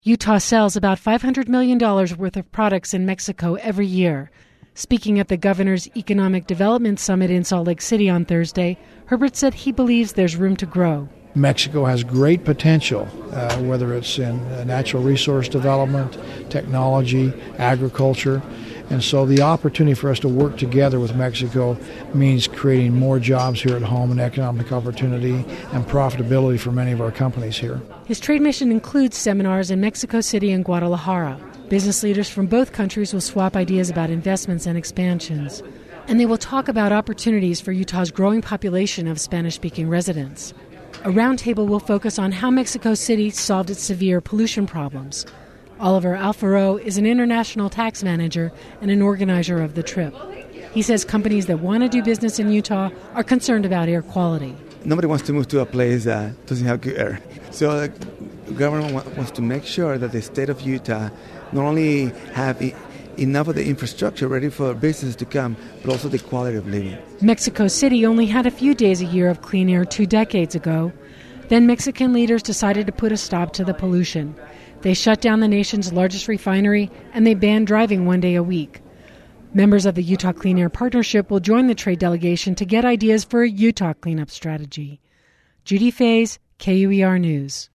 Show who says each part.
Speaker 1: Utah sells about $500 million worth of products in Mexico every year. Speaking at the Governor's Economic Development Summit in Salt Lake City on Thursday, Herbert said he believes there's room to grow.
Speaker 2: Mexico has great potential, whether it's in natural resource development, technology, agriculture. And so the opportunity for us to work together with Mexico means creating more jobs here at home and economic opportunity and profitability for many of our companies here.
Speaker 1: His trade mission includes seminars in Mexico City and Guadalajara. Business leaders from both countries will swap ideas about investments and expansions. And they will talk about opportunities for Utah's growing population of Spanish-speaking residents. A roundtable will focus on how Mexico City solved its severe pollution problems. Oliver Alfaro is an international tax manager and an organizer of the trip. He says companies that want to do business in Utah are concerned about air quality.
Speaker 3: Nobody wants to move to a place that doesn't have good air. So the government wants to make sure that the state of Utah not only have enough of the infrastructure ready for business to come, but also the quality of living.
Speaker 1: Mexico City only had a few days a year of clean air 2 decades ago. Then Mexican leaders decided to put a stop to the pollution. They shut down the nation's largest refinery, and they banned driving 1 day a week. Members of the Utah Clean Air Partnership will join the trade delegation to get ideas for a Utah cleanup strategy. Judy Fays, KUER News.